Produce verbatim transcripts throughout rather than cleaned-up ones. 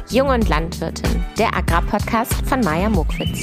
Jung und Landwirtin, der Agrarpodcast von Maja Mokwitz.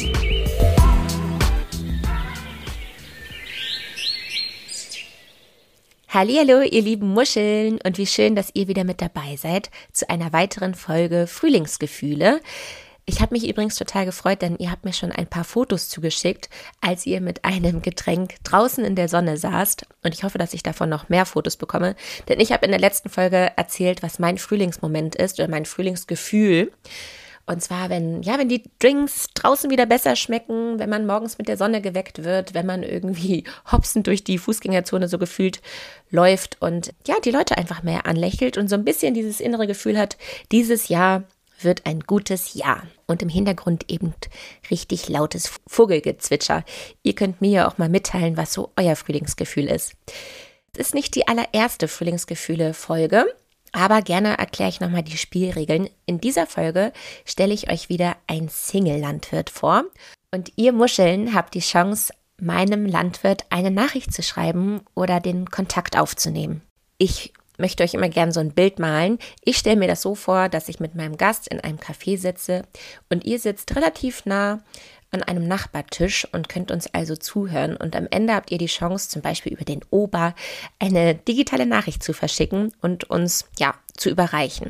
Hallihallo, ihr lieben Muscheln, und wie schön, dass ihr wieder mit dabei seid zu einer weiteren Folge Frühlingsgefühle. Ich habe mich übrigens total gefreut, denn ihr habt mir schon ein paar Fotos zugeschickt, als ihr mit einem Getränk draußen in der Sonne saßt. Und ich hoffe, dass ich davon noch mehr Fotos bekomme, denn ich habe in der letzten Folge erzählt, was mein Frühlingsmoment ist oder mein Frühlingsgefühl. Und zwar, wenn, ja, wenn die Drinks draußen wieder besser schmecken, wenn man morgens mit der Sonne geweckt wird, wenn man irgendwie hopsend durch die Fußgängerzone so gefühlt läuft und ja, die Leute einfach mehr anlächelt und so ein bisschen dieses innere Gefühl hat, dieses Jahr wird ein gutes Jahr. Und im Hintergrund eben richtig lautes Vogelgezwitscher. Ihr könnt mir ja auch mal mitteilen, was so euer Frühlingsgefühl ist. Es ist nicht die allererste Frühlingsgefühle-Folge, aber gerne erkläre ich nochmal die Spielregeln. In dieser Folge stelle ich euch wieder einen Single-Landwirt vor. Und ihr Muscheln habt die Chance, meinem Landwirt eine Nachricht zu schreiben oder den Kontakt aufzunehmen. Ich möchte euch immer gerne so ein Bild malen. Ich stelle mir das so vor, dass ich mit meinem Gast in einem Café sitze und ihr sitzt relativ nah an einem Nachbartisch und könnt uns also zuhören. Und am Ende habt ihr die Chance, zum Beispiel über den Ober eine digitale Nachricht zu verschicken und uns, ja, zu überreichen.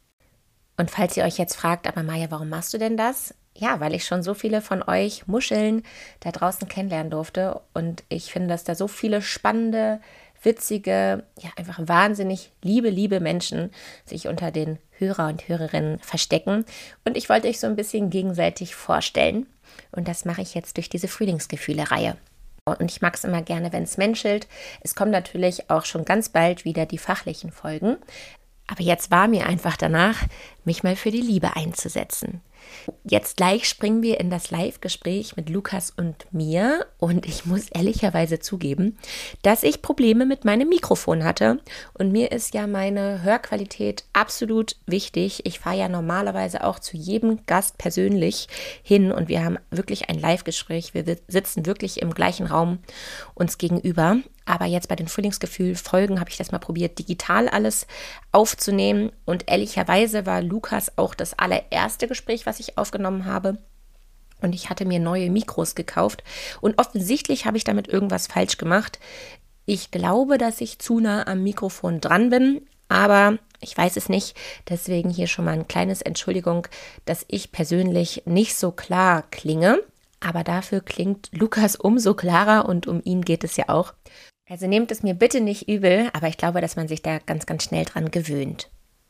Und falls ihr euch jetzt fragt, aber Maja, warum machst du denn das? Ja, weil ich schon so viele von euch Muscheln da draußen kennenlernen durfte und ich finde, dass da so viele spannende, witzige, ja einfach wahnsinnig liebe, liebe Menschen sich unter den Hörer und Hörerinnen verstecken. Und ich wollte euch so ein bisschen gegenseitig vorstellen. Und das mache ich jetzt durch diese Frühlingsgefühle-Reihe. Und ich mag es immer gerne, wenn es menschelt. Es kommen natürlich auch schon ganz bald wieder die fachlichen Folgen. Aber jetzt war mir einfach danach, mich mal für die Liebe einzusetzen. Jetzt gleich springen wir in das Live-Gespräch mit Lukas und mir und ich muss ehrlicherweise zugeben, dass ich Probleme mit meinem Mikrofon hatte und mir ist ja meine Hörqualität absolut wichtig. Ich fahre ja normalerweise auch zu jedem Gast persönlich hin und wir haben wirklich ein Live-Gespräch. Wir sitzen wirklich im gleichen Raum uns gegenüber. Aber jetzt bei den Frühlingsgefühl-Folgen habe ich das mal probiert, digital alles aufzunehmen. Und ehrlicherweise war Lukas auch das allererste Gespräch, was ich aufgenommen habe. Und ich hatte mir neue Mikros gekauft. Und offensichtlich habe ich damit irgendwas falsch gemacht. Ich glaube, dass ich zu nah am Mikrofon dran bin, aber ich weiß es nicht. Deswegen hier schon mal ein kleines Entschuldigung, dass ich persönlich nicht so klar klinge. Aber dafür klingt Lukas umso klarer und um ihn geht es ja auch. Also nehmt es mir bitte nicht übel, aber ich glaube, dass man sich da ganz, ganz schnell dran gewöhnt.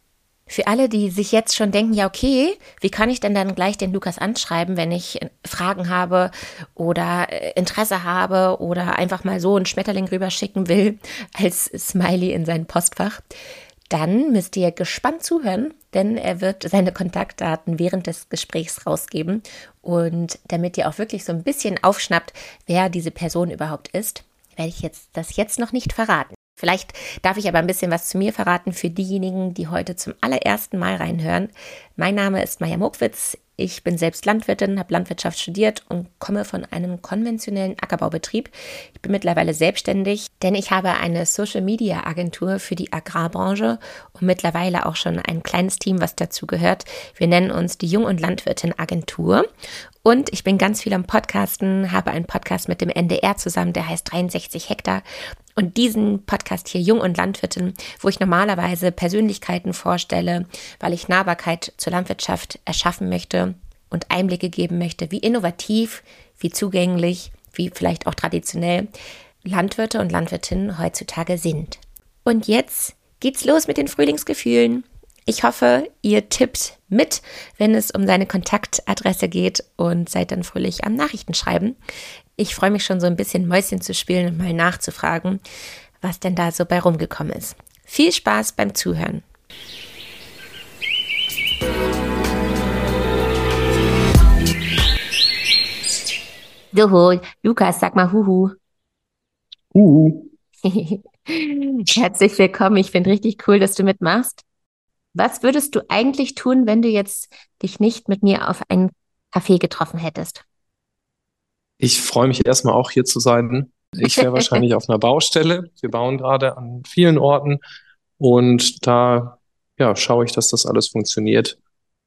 Für alle, die sich jetzt schon denken, ja okay, wie kann ich denn dann gleich den Lukas anschreiben, wenn ich Fragen habe oder Interesse habe oder einfach mal so einen Schmetterling rüberschicken will als Smiley in sein Postfach? Dann müsst ihr gespannt zuhören, denn er wird seine Kontaktdaten während des Gesprächs rausgeben. Und damit ihr auch wirklich so ein bisschen aufschnappt, wer diese Person überhaupt ist, werde ich jetzt das jetzt noch nicht verraten. Vielleicht darf ich aber ein bisschen was zu mir verraten für diejenigen, die heute zum allerersten Mal reinhören. Mein Name ist Maja Mokwitz. Ich bin selbst Landwirtin, habe Landwirtschaft studiert und komme von einem konventionellen Ackerbaubetrieb. Ich bin mittlerweile selbstständig, denn ich habe eine Social-Media-Agentur für die Agrarbranche und mittlerweile auch schon ein kleines Team, was dazu gehört. Wir nennen uns die Jung- und Landwirtin-Agentur. Und ich bin ganz viel am Podcasten, habe einen Podcast mit dem N D R zusammen, der heißt dreiundsechzig Hektar. Und diesen Podcast hier, Jung und Landwirtin, wo ich normalerweise Persönlichkeiten vorstelle, weil ich Nahbarkeit zur Landwirtschaft erschaffen möchte und Einblicke geben möchte, wie innovativ, wie zugänglich, wie vielleicht auch traditionell Landwirte und Landwirtinnen heutzutage sind. Und jetzt geht's los mit den Frühlingsgefühlen. Ich hoffe, ihr tippt mit, wenn es um seine Kontaktadresse geht und seid dann fröhlich am Nachrichtenschreiben. Ich freue mich schon so ein bisschen Mäuschen zu spielen und mal nachzufragen, was denn da so bei rumgekommen ist. Viel Spaß beim Zuhören. So, Lukas, sag mal Huhu. Huhu. Herzlich willkommen. Ich finde richtig cool, dass du mitmachst. Was würdest du eigentlich tun, wenn du jetzt dich nicht mit mir auf einen Kaffee getroffen hättest? Ich freue mich erstmal auch hier zu sein. Ich wäre wahrscheinlich auf einer Baustelle. Wir bauen gerade an vielen Orten und da ja, schaue ich, dass das alles funktioniert.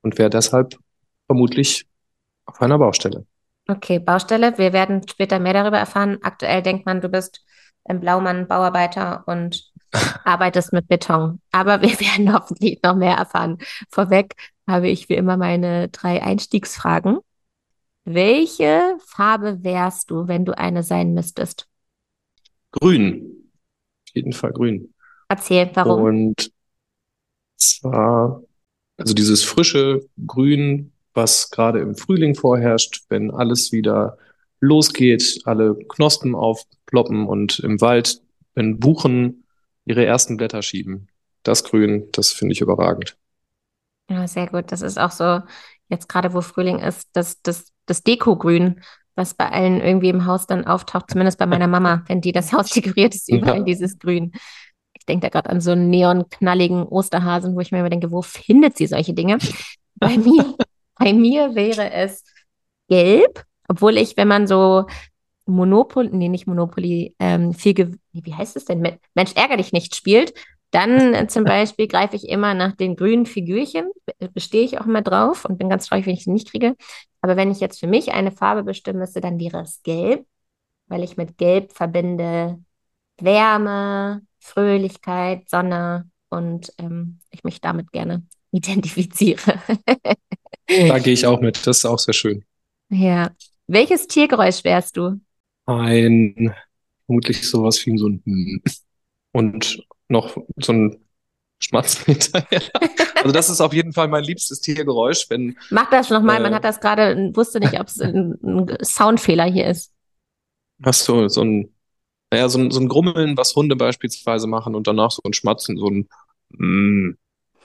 und wäre deshalb vermutlich auf einer Baustelle. Okay, Baustelle. Wir werden später mehr darüber erfahren. Aktuell denkt man, du bist ein Blaumann, Bauarbeiter und arbeitest mit Beton. Aber wir werden hoffentlich noch mehr erfahren. Vorweg habe ich wie immer meine drei Einstiegsfragen. Welche Farbe wärst du, wenn du eine sein müsstest? Grün, auf jeden Fall grün. Erzähl, warum? Und zwar, also dieses frische Grün, was gerade im Frühling vorherrscht, wenn alles wieder losgeht, alle Knospen aufploppen und im Wald, wenn Buchen ihre ersten Blätter schieben. Das Grün, das finde ich überragend. Ja, sehr gut. Das ist auch so, jetzt gerade wo Frühling ist, das, das, das Dekogrün, was bei allen irgendwie im Haus dann auftaucht, zumindest bei meiner Mama, wenn die das Haus dekoriert, ist überall Ja. dieses Grün. Ich denke da gerade an so einen neonknalligen Osterhasen, wo ich mir immer denke, wo findet sie solche Dinge? Bei mir, bei mir wäre es gelb, obwohl ich, wenn man so Monopoly, nee, nicht Monopoly, ähm, viel, Gew- nee, wie heißt es denn? Me- Mensch, ärger dich nicht spielt, dann äh, zum Beispiel greife ich immer nach den grünen Figürchen, be- bestehe ich auch immer drauf und bin ganz traurig, wenn ich sie nicht kriege. Aber wenn ich jetzt für mich eine Farbe bestimmen müsste, dann wäre es gelb, weil ich mit gelb verbinde Wärme, Fröhlichkeit, Sonne und ähm, ich mich damit gerne identifiziere. Da gehe ich auch mit. Das ist auch sehr schön. Ja. Welches Tiergeräusch wärst du? Ein, vermutlich sowas wie so ein Hm. Und noch so ein Schmatzen hinterher. Also das ist auf jeden Fall mein liebstes Tiergeräusch, wenn, Mach das nochmal, man äh, hat das gerade, wusste nicht, ob es ein, ein Soundfehler hier ist. hast du so ein, naja, so ein, so ein Grummeln, was Hunde beispielsweise machen und danach so ein Schmatzen, so ein mm,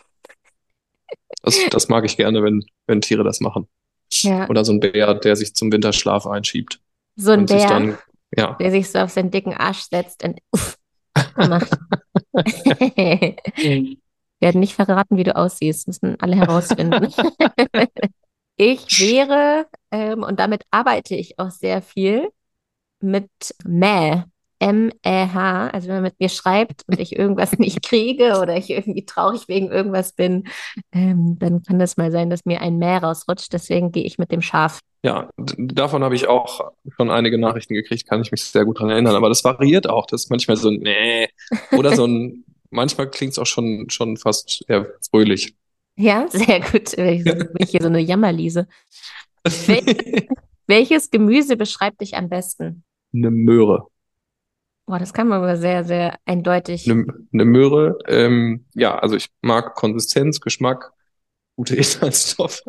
das, das mag ich gerne, wenn, wenn Tiere das machen. Ja, Oder so ein Bär, der sich zum Winterschlaf einschiebt so ein und sich Bär, dann, ja. der sich so auf seinen dicken Arsch setzt und uff macht. Wir werden nicht verraten, wie du aussiehst, müssen alle herausfinden. Ich wäre, ähm, und damit arbeite ich auch sehr viel, mit Mäh. M-E-H, also wenn man mit mir schreibt und ich irgendwas nicht kriege oder ich irgendwie traurig wegen irgendwas bin, ähm, dann kann das mal sein, dass mir ein Mäh rausrutscht. Deswegen gehe ich mit dem Schaf. Ja, d- davon habe ich auch schon einige Nachrichten gekriegt, kann ich mich sehr gut dran erinnern. Aber das variiert auch. Das ist manchmal so ein Nee oder so ein, manchmal klingt es auch schon, schon fast eher fröhlich. Ja, sehr gut. Ich so- bin ich hier so eine Jammerliese. Wel welches Gemüse beschreibt dich am besten? Eine Möhre. Boah, das kann man aber sehr, sehr eindeutig. Eine, eine Möhre, ähm, ja, also ich mag Konsistenz, Geschmack, gute Inhaltsstoffe,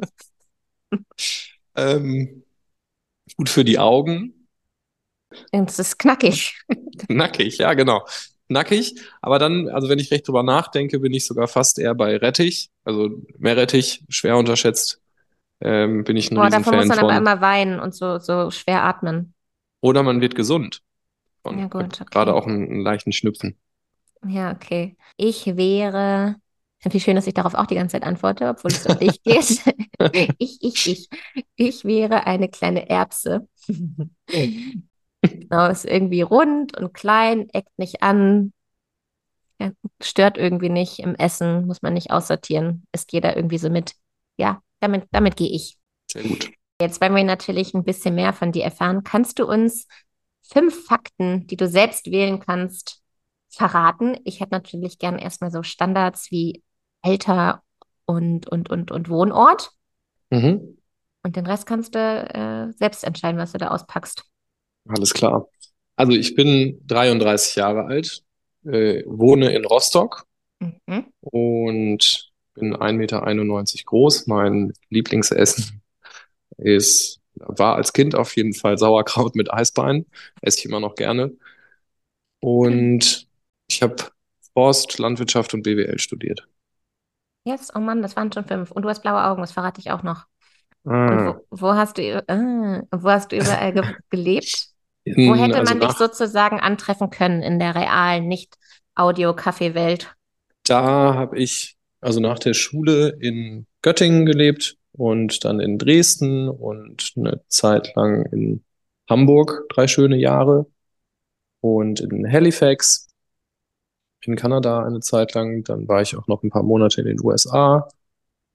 ähm, gut für die Augen, Es ist knackig. nackig, ja, genau. Nackig, aber dann, also wenn ich recht drüber nachdenke, bin ich sogar fast eher bei Rettich. Also Meerrettich, schwer unterschätzt, ähm, bin ich ein Boah, davon muss Riesenfan man aber von. immer weinen und so, so schwer atmen. Oder man wird gesund Ja, von, gut, gerade okay. auch einen, einen leichten Schnupfen. Ja, okay. Ich wäre. Wie schön, dass ich darauf auch die ganze Zeit antworte, obwohl es um dich geht. Ich, ich, ich. Ich wäre eine kleine Erbse. Genau, ist irgendwie rund und klein, eckt nicht an, ja, stört irgendwie nicht im Essen, muss man nicht aussortieren, isst jeder irgendwie so mit. Ja, damit, damit gehe ich. Sehr gut. Jetzt wollen wir natürlich ein bisschen mehr von dir erfahren. Kannst du uns fünf Fakten, die du selbst wählen kannst, verraten? Ich hätte natürlich gern erstmal so Standards wie Alter und, und, und, und Wohnort. Mhm. Und den Rest kannst du äh, selbst entscheiden, was du da auspackst. Alles klar. Also ich bin dreiunddreißig Jahre alt, äh, wohne in Rostock Mhm. und bin ein Meter einundneunzig groß. Mein Lieblingsessen ist, war als Kind auf jeden Fall Sauerkraut mit Eisbein. Esse ich immer noch gerne. Und ich habe Forst, Landwirtschaft und B W L studiert. Jetzt, oh Mann, das waren schon fünf. Und du hast blaue Augen, das verrate ich auch noch. Und Ah, wo, wo hast du, äh, wo hast du überall ge gelebt? Wo in, hätte also man dich nach, sozusagen antreffen können in der realen, nicht Audio-Kaffee-Welt? da habe ich also nach der Schule in Göttingen gelebt und dann in Dresden und eine Zeit lang in Hamburg, drei schöne Jahre und in Halifax in Kanada eine Zeit lang. Dann war ich auch noch ein paar Monate in den U S A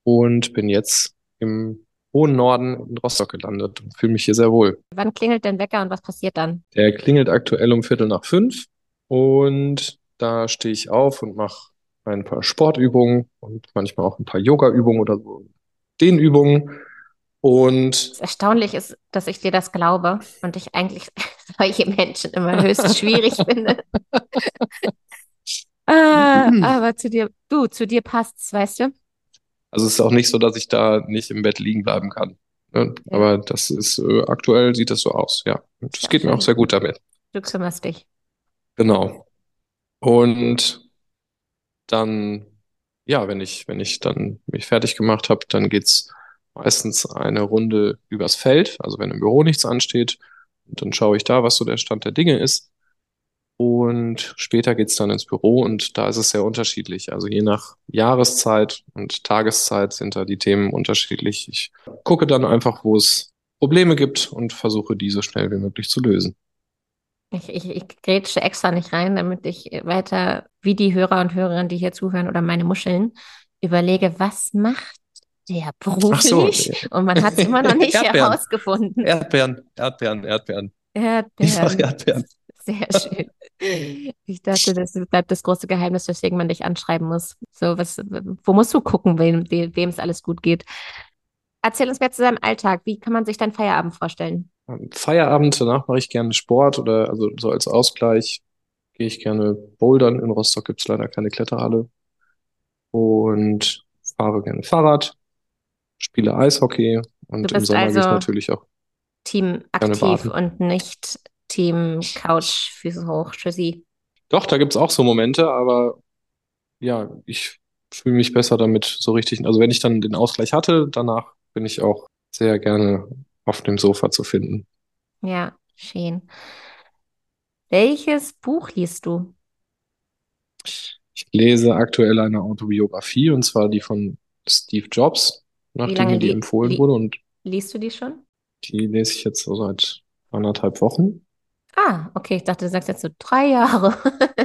und bin jetzt im hohen Norden in Rostock gelandet und fühle mich hier sehr wohl. Wann klingelt dein Wecker und was passiert dann? Der klingelt aktuell um Viertel nach fünf und da stehe ich auf und mache ein paar Sportübungen und manchmal auch ein paar Yoga-Übungen oder so Dehnübungen. Und Es erstaunlich ist, dass ich dir das glaube und ich eigentlich solche Menschen immer höchst schwierig finde. Ah, aber zu dir, du, zu dir passt's, weißt du? also es ist auch nicht so, dass ich da nicht im Bett liegen bleiben kann. Ne? Ja, Aber das ist äh, aktuell sieht das so aus, ja. Und ist es ja auch geht mir auch schön. sehr gut damit. Du kümmerst dich. Genau. Und dann, ja, wenn ich, wenn ich dann mich fertig gemacht habe, dann geht's meistens eine Runde übers Feld, also wenn im Büro nichts ansteht. Und dann schaue ich da, was so der Stand der Dinge ist. Und später geht's dann ins Büro und da ist es sehr unterschiedlich. Also je nach Jahreszeit und Tageszeit sind da die Themen unterschiedlich. Ich gucke dann einfach, wo es Probleme gibt und versuche, die so schnell wie möglich zu lösen. Ich, ich, ich grätsche extra nicht rein, damit ich weiter, wie die Hörer und Hörerinnen, die hier zuhören oder meine Muscheln, überlege, was macht der Ach so, beruflich? Und man hat es immer noch nicht Erdbeeren, herausgefunden. Erdbeeren, Erdbeeren, Erdbeeren. Ich mache Erdbeeren. Erdbeeren. Sehr schön. Ich dachte, das bleibt das große Geheimnis, weswegen man dich anschreiben muss. So, was, wo musst du gucken, wem, wem es alles gut geht? Erzähl uns mehr zu deinem Alltag. Wie kann man sich deinen Feierabend vorstellen? Am Feierabend, danach mache ich gerne Sport oder also so als Ausgleich gehe ich gerne bouldern. In Rostock gibt's leider keine Kletterhalle und fahre gerne Fahrrad, spiele Eishockey Du und im bist Sommer gehe ich also natürlich auch Team gerne aktiv baden. und nicht Team Couch, Füße hoch, Tschüssi. Doch, da gibt's auch so Momente, aber ja, ich fühle mich besser damit so richtig. Also wenn ich dann den Ausgleich hatte, danach bin ich auch sehr gerne auf dem Sofa zu finden. Ja, schön. Welches Buch liest du? Ich lese aktuell eine Autobiografie und zwar die von Steve Jobs, Wie nachdem lange mir die li empfohlen li wurde und liest du die schon? die lese ich jetzt so seit anderthalb Wochen. Ah, okay, ich dachte, du sagst jetzt so drei Jahre.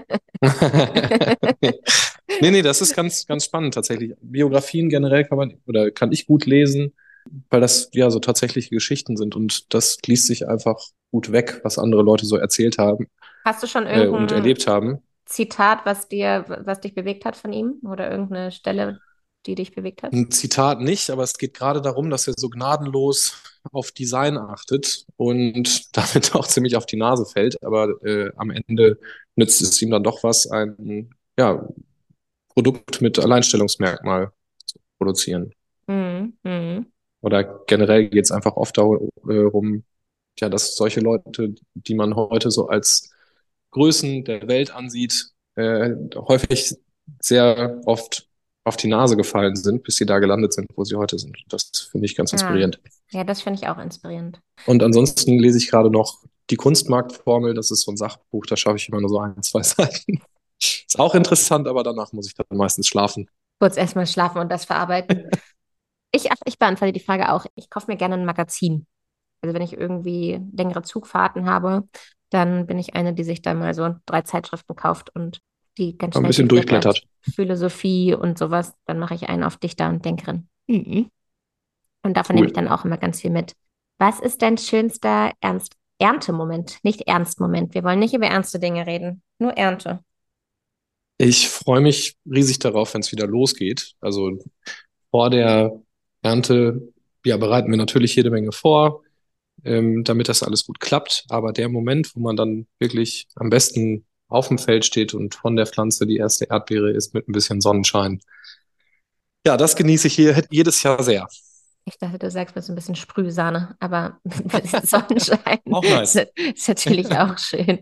Nee, nee, das ist ganz, ganz spannend tatsächlich. Biografien generell kann man oder kann ich gut lesen, weil das ja so tatsächliche Geschichten sind und das liest sich einfach gut weg, was andere Leute so erzählt haben Hast du schon äh, und irgendein erlebt haben. Zitat, was dir, was dich bewegt hat von ihm? Oder irgendeine Stelle, die dich bewegt hat? Ein Zitat nicht, aber es geht gerade darum, dass er so gnadenlos auf Design achtet und damit auch ziemlich auf die Nase fällt. Aber äh, am Ende nützt es ihm dann doch was, ein ja, Produkt mit Alleinstellungsmerkmal zu produzieren. Mhm. Mhm. Oder generell geht es einfach oft darum, ja, dass solche Leute, die man heute so als Größen der Welt ansieht, äh, häufig sehr oft auf die Nase gefallen sind, bis sie da gelandet sind, wo sie heute sind. Das finde ich ganz Ah, inspirierend. ja, das finde ich auch inspirierend. Und ansonsten lese ich gerade noch die Kunstmarktformel. Das ist so ein Sachbuch, da schaffe ich immer nur so ein, zwei Seiten. Ist auch interessant, aber danach muss ich dann meistens schlafen. Kurz erstmal schlafen und das verarbeiten. Ich, ach, ich beantworte die Frage auch. Ich kaufe mir gerne ein Magazin. Also wenn ich irgendwie längere Zugfahrten habe, dann bin ich eine, die sich dann mal so drei Zeitschriften kauft und die ganz Ein schnell bisschen durchblättert. durchblättert. Philosophie und sowas. Dann mache ich einen auf Dichter und Denkerin. Mhm. Und davon nehme ich Cool. dann auch immer ganz viel mit. Was ist dein schönster Ernst Erntemoment? Nicht Ernstmoment. Wir wollen nicht über ernste Dinge reden. Nur Ernte. Ich freue mich riesig darauf, wenn es wieder losgeht. Also vor der Ernte, ja, bereiten wir natürlich jede Menge vor, ähm, damit das alles gut klappt. Aber der Moment, wo man dann wirklich am besten auf dem Feld steht und von der Pflanze die erste Erdbeere ist mit ein bisschen Sonnenschein. Ja, das genieße ich hier jedes Jahr sehr. Ich dachte, du sagst mir so ein bisschen Sprühsahne, aber mit Sonnenschein Auch ist, nice. ist natürlich auch schön.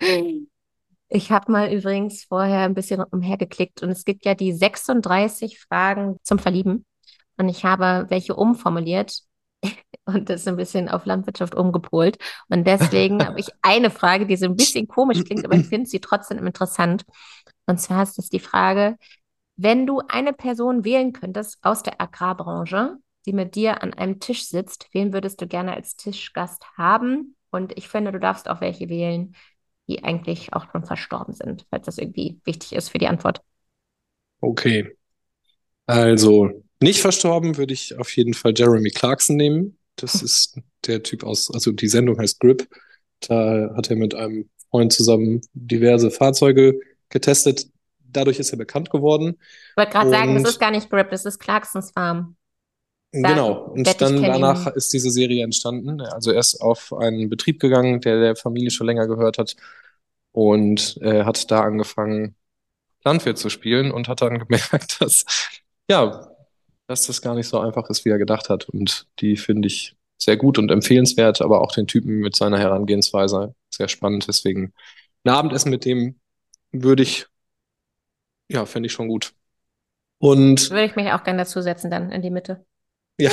Ich habe mal übrigens vorher ein bisschen umhergeklickt und es gibt ja die sechsunddreißig Fragen zum Verlieben und ich habe welche umformuliert und das ein bisschen auf Landwirtschaft umgepolt. Und deswegen habe ich eine Frage, die so ein bisschen komisch klingt, aber ich finde sie trotzdem interessant. Und zwar ist das die Frage, wenn du eine Person wählen könntest aus der Agrarbranche, die mit dir an einem Tisch sitzt, wen würdest du gerne als Tischgast haben? Und ich finde, du darfst auch welche wählen, die eigentlich auch schon verstorben sind, falls das irgendwie wichtig ist für die Antwort. Okay, also Nicht verstorben würde ich auf jeden Fall Jeremy Clarkson nehmen. Das ist der Typ aus, also die Sendung heißt Grip. Da hat er mit einem Freund zusammen diverse Fahrzeuge getestet. Dadurch ist er bekannt geworden. Ich wollte gerade sagen, das ist Und gar nicht Grip, das ist Clarksons Farm. Da genau, und wette ich, dann kenne danach ihn. ist diese Serie entstanden. Also er ist auf einen Betrieb gegangen, der der Familie schon länger gehört hat und äh, hat da angefangen, Landwirt zu spielen und hat dann gemerkt, dass, ja, dass das gar nicht so einfach ist, wie er gedacht hat. Und die finde ich sehr gut und empfehlenswert, aber auch den Typen mit seiner Herangehensweise sehr spannend. Deswegen ein Abendessen mit dem würde ich, ja, fände ich schon gut. Und Würde ich mich auch gerne dazusetzen dann in die Mitte. ja,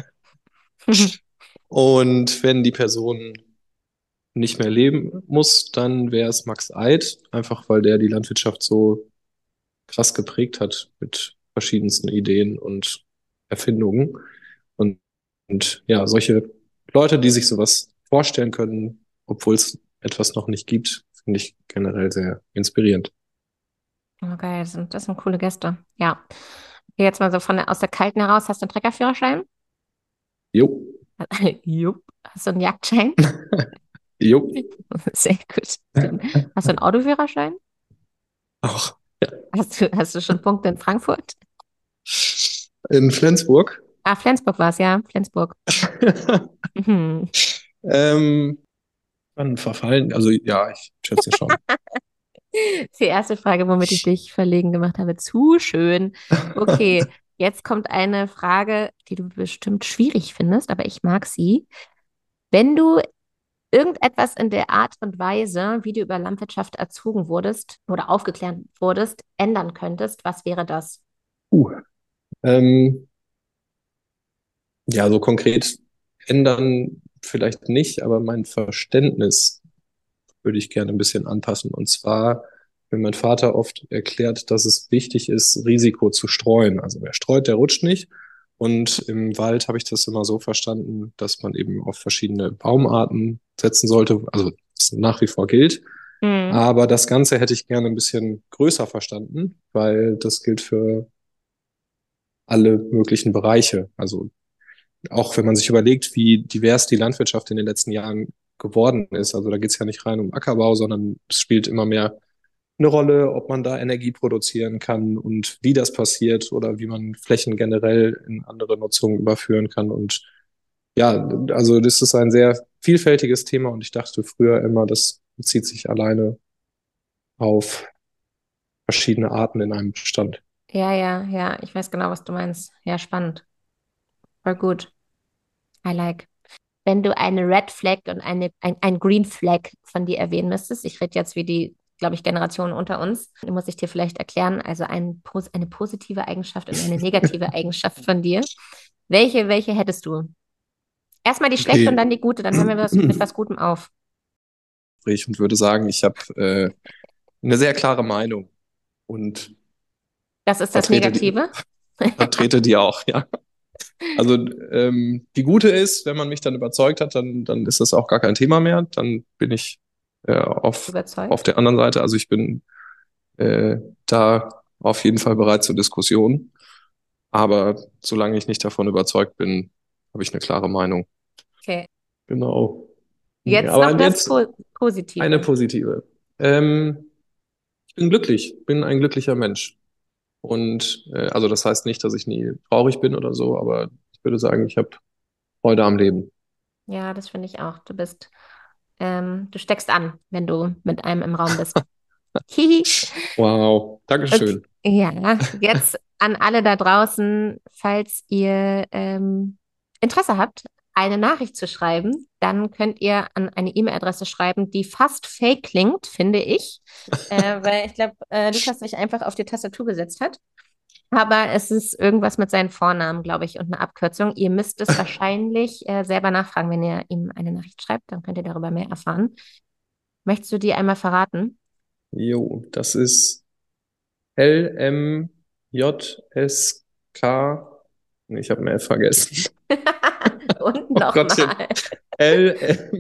und wenn die Person nicht mehr leben muss, dann wäre es Max Eid, einfach weil der die Landwirtschaft so krass geprägt hat mit verschiedensten Ideen und Erfindungen. Und, und ja, solche Leute, die sich sowas vorstellen können, obwohl es etwas noch nicht gibt, finde ich generell sehr inspirierend. Okay, das sind, das sind coole Gäste. Ja. Jetzt mal so von der, aus der Kalten heraus, hast du einen Treckerführerschein? Jo, Jupp. Hast du einen Jagdschein? jo, Sehr gut. Den, hast du einen Autoführerschein? auch. Hast du, hast du schon Punkte in Frankfurt? In Flensburg. Ah, Flensburg war es, ja. Flensburg. Mhm. ähm, Dann verfallen, also ja, ich schätze schon. Die erste Frage, womit ich dich verlegen gemacht habe. Zu schön. Okay, jetzt kommt eine Frage, die du bestimmt schwierig findest, aber ich mag sie. Wenn du irgendetwas in der Art und Weise, wie du über Landwirtschaft erzogen wurdest oder aufgeklärt wurdest, ändern könntest, was wäre das? Uh, ähm, ja, so konkret ändern vielleicht nicht, aber mein Verständnis würde ich gerne ein bisschen anpassen. Und zwar, wenn mein Vater oft erklärt, dass es wichtig ist, Risiko zu streuen. Also wer streut, der rutscht nicht. Und im Wald habe ich das immer so verstanden, dass man eben auf verschiedene Baumarten setzen sollte, also das nach wie vor gilt. Mhm. Aber das Ganze hätte ich gerne ein bisschen größer verstanden, weil das gilt für alle möglichen Bereiche. Also auch wenn man sich überlegt, wie divers die Landwirtschaft in den letzten Jahren geworden ist. Also da geht es ja nicht rein um Ackerbau, sondern es spielt immer mehr eine Rolle, ob man da Energie produzieren kann und wie das passiert oder wie man Flächen generell in andere Nutzungen überführen kann. Und ja, also das ist ein sehr vielfältiges Thema und ich dachte früher immer, das bezieht sich alleine auf verschiedene Arten in einem Bestand. Ja, ja, ja, ich weiß genau, was du meinst. Ja, spannend. Voll gut. I like. Wenn du eine Red Flag und eine, ein, ein Green Flag von dir erwähnen müsstest, ich rede jetzt wie die, glaube ich, Generation unter uns, dann muss ich dir vielleicht erklären, also ein, pos- eine positive Eigenschaft und eine negative Eigenschaft von dir. Welche, welche hättest du? Erstmal die schlechte und Okay. dann die gute, dann hören wir was, mit was Gutem auf. Und würde sagen, ich habe äh, eine sehr klare Meinung und Das ist das vertrete die, Negative. vertrete die auch, ja. Also ähm, die gute ist, wenn man mich dann überzeugt hat, dann, dann ist das auch gar kein Thema mehr. Dann bin ich äh, auf, auf Überzeugt. der anderen Seite. Also ich bin äh, da auf jeden Fall bereit zur Diskussion. Aber solange ich nicht davon überzeugt bin, habe ich eine klare Meinung. Okay. Genau. Nee, Jetzt aber noch das jetzt po eine Positive. positive. Ähm, ich bin glücklich, bin ein glücklicher Mensch. Und äh, also das heißt nicht, dass ich nie traurig bin oder so, aber ich würde sagen, ich habe Freude am Leben. Ja, das finde ich auch. Du bist, ähm, du steckst an, wenn du mit einem im Raum bist. Hihi. Wow, Okay. Dankeschön. Ja, jetzt an alle da draußen, falls ihr ähm, Interesse habt, eine Nachricht zu schreiben, dann könnt ihr an eine E-Mail-Adresse schreiben, die fast fake klingt, finde ich, äh, weil ich glaube, äh, Lukas sich einfach auf die Tastatur gesetzt hat. Aber es ist irgendwas mit seinen Vornamen, glaube ich, und eine Abkürzung. Ihr müsst es wahrscheinlich äh, selber nachfragen, wenn ihr ihm eine Nachricht schreibt, dann könnt ihr darüber mehr erfahren. Möchtest du die einmal verraten? Jo, das ist L M J S K. Nee, ich habe mir F vergessen. Und Oh Gottchen. nochmal. L M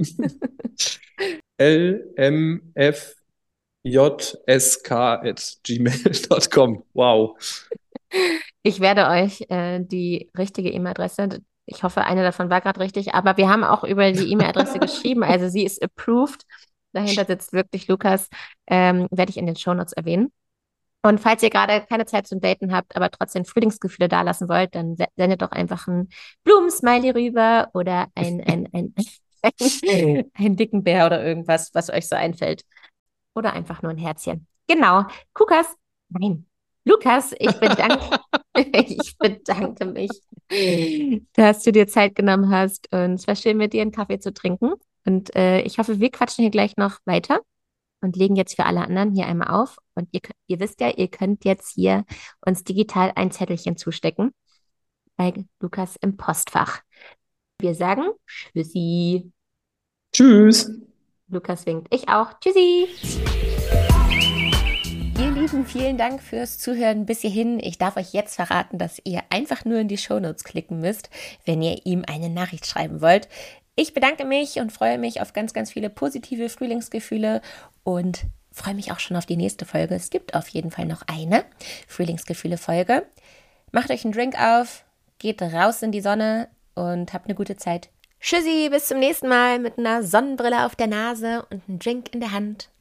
L M F J S K at gmail Punkt com. Wow. Ich werde euch äh, die richtige E-Mail-Adresse, ich hoffe, eine davon war gerade richtig, aber wir haben auch über die E-Mail-Adresse geschrieben, also sie ist approved. Dahinter sitzt wirklich Lukas, ähm, werde ich in den Shownotes erwähnen. Und falls ihr gerade keine Zeit zum Daten habt, aber trotzdem Frühlingsgefühle dalassen wollt, dann se- sendet doch einfach ein Blumensmiley rüber oder ein, ein, ein, ein, einen dicken Bär oder irgendwas, was euch so einfällt. Oder einfach nur ein Herzchen. Genau. Lukas, nein. Lukas, ich bedanke, ich bedanke mich, dass du dir Zeit genommen hast. Und es war schön, mit dir einen Kaffee zu trinken. Und äh, ich hoffe, wir quatschen hier gleich noch weiter und legen jetzt für alle anderen hier einmal auf. Und ihr, könnt- ihr wisst ja, ihr könnt jetzt hier uns digital ein Zettelchen zustecken bei Lukas im Postfach. Wir sagen Tschüssi. Tschüss. Lukas winkt. Ich auch. Tschüssi. Ihr Lieben, vielen Dank fürs Zuhören bis hierhin. Ich darf euch jetzt verraten, dass ihr einfach nur in die Shownotes klicken müsst, wenn ihr ihm eine Nachricht schreiben wollt. Ich bedanke mich und freue mich auf ganz, ganz viele positive Frühlingsgefühle und freue mich auch schon auf die nächste Folge. Es gibt auf jeden Fall noch eine Frühlingsgefühle-Folge. Macht euch einen Drink auf, geht raus in die Sonne und habt eine gute Zeit. Tschüssi, bis zum nächsten Mal mit einer Sonnenbrille auf der Nase und einem Drink in der Hand.